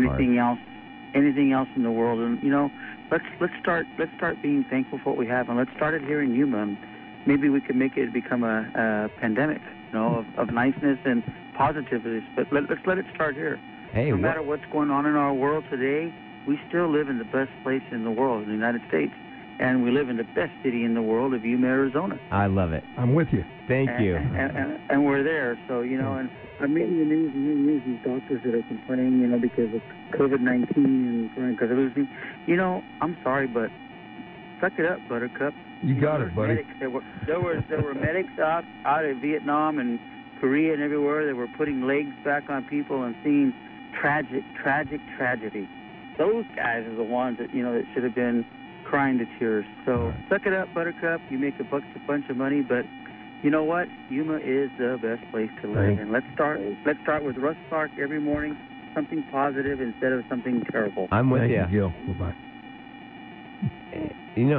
Anything else in the world, and let's start being thankful for what we have, and let's start it here in Yuma. And maybe we can make it become a pandemic, of niceness and positivity. But let's let it start here. Hey, no matter what's going on in our world today, we still live in the best place in the world, in the United States. And we live in the best city in the world of Yuma, Arizona. I love it. I'm with you. Thank you. And we're there. So, and I'm reading the news and hearing these doctors that are complaining, because of COVID-19 and because of losing. I'm sorry, but suck it up, Buttercup. You got it, buddy. There were medics out of Vietnam and Korea and everywhere that were putting legs back on people and seeing tragic tragedy. Those guys are the ones that that should have been crying to tears. So suck it up, Buttercup. You make a bunch of money, but you know what? Yuma is the best place to live. And let's start with Russ Clark every morning. Something positive instead of something terrible. I'm with you. Thank you, Gil. Bye-bye.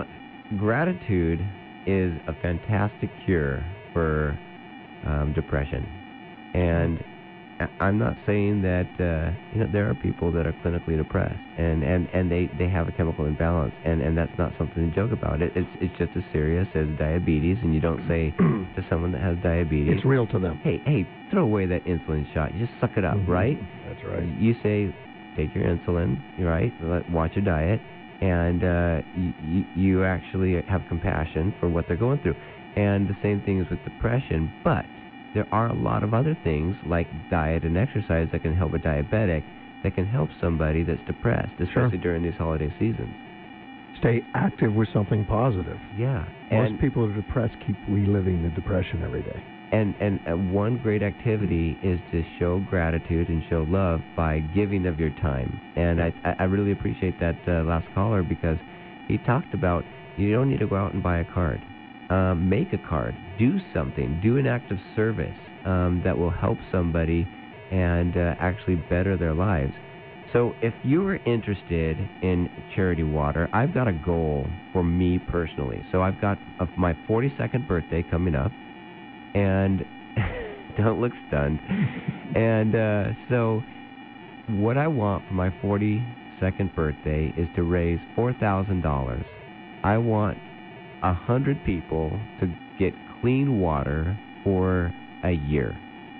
gratitude is a fantastic cure for depression. And I'm not saying that there are people that are clinically depressed and they have a chemical imbalance, and that's not something to joke about. It's just as serious as diabetes, and you don't say to someone that has diabetes, it's real to them. Hey, throw away that insulin shot. You just suck it up, right? That's right. You say, take your insulin, right? Watch your diet, and you actually have compassion for what they're going through. And the same thing is with depression, but there are a lot of other things like diet and exercise that can help a diabetic, that can help somebody that's depressed, especially during these holiday seasons. Stay active with something positive. Yeah. Most people that are depressed keep reliving the depression every day. And one great activity is to show gratitude and show love by giving of your time. And I really appreciate that last caller, because he talked about you don't need to go out and buy a card. Make a card. Do something. Do an act of service that will help somebody and actually better their lives. So if you're interested in Charity Water, I've got a goal for me personally. So I've got my 42nd birthday coming up, and don't look stunned. And so what I want for my 42nd birthday is to raise $4,000. I want 100 people to get clean water for a year.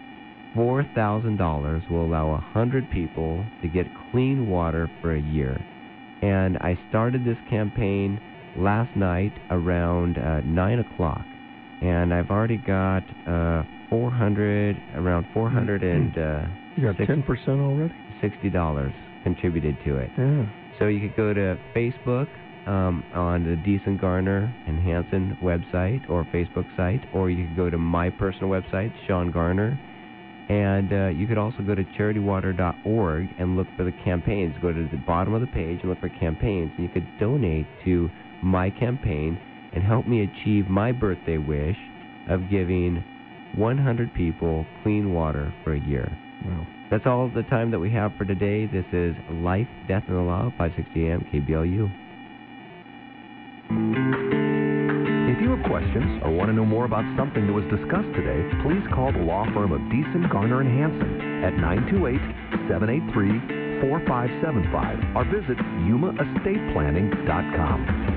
$4,000 will allow 100 people to get clean water for a year. And I started this campaign last night around 9 o'clock. And I've already got around 400 and... You got 10% already? $60 contributed to it. Yeah. So you could go to Facebook, on the Deason Garner and Hansen website or Facebook site, or you could go to my personal website, Sean Garner, and you could also go to charitywater.org and look for the campaigns. Go to the bottom of the page and look for campaigns, and you could donate to my campaign and help me achieve my birthday wish of giving 100 people clean water for a year. Wow. That's all the time that we have for today. This is Life, Death, and the Law, 560 AM KBLU. If you have questions or want to know more about something that was discussed today, please call the law firm of Deason, Garner & Hansen at 928-783-4575 or visit yumaestateplanning.com.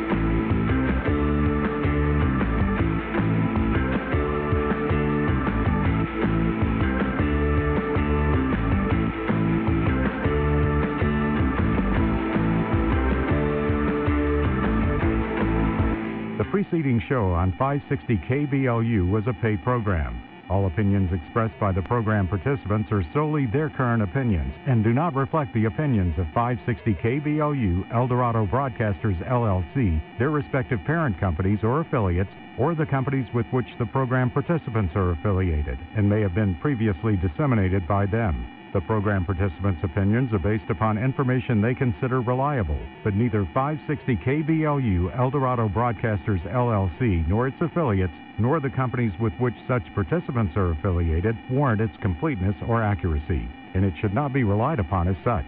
The preceding show on 560 KBLU was a paid program. All opinions expressed by the program participants are solely their current opinions and do not reflect the opinions of 560 KBLU, Eldorado Broadcasters, LLC, their respective parent companies or affiliates, or the companies with which the program participants are affiliated, and may have been previously disseminated by them. The program participants' opinions are based upon information they consider reliable, but neither 560 KBLU, Eldorado Broadcasters, LLC, nor its affiliates, nor the companies with which such participants are affiliated warrant its completeness or accuracy, and it should not be relied upon as such.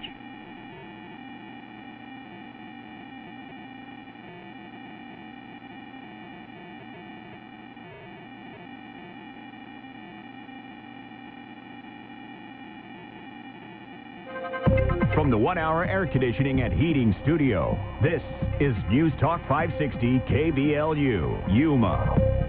From the 1-hour air conditioning and heating studio, this is News Talk 560 KBLU, Yuma.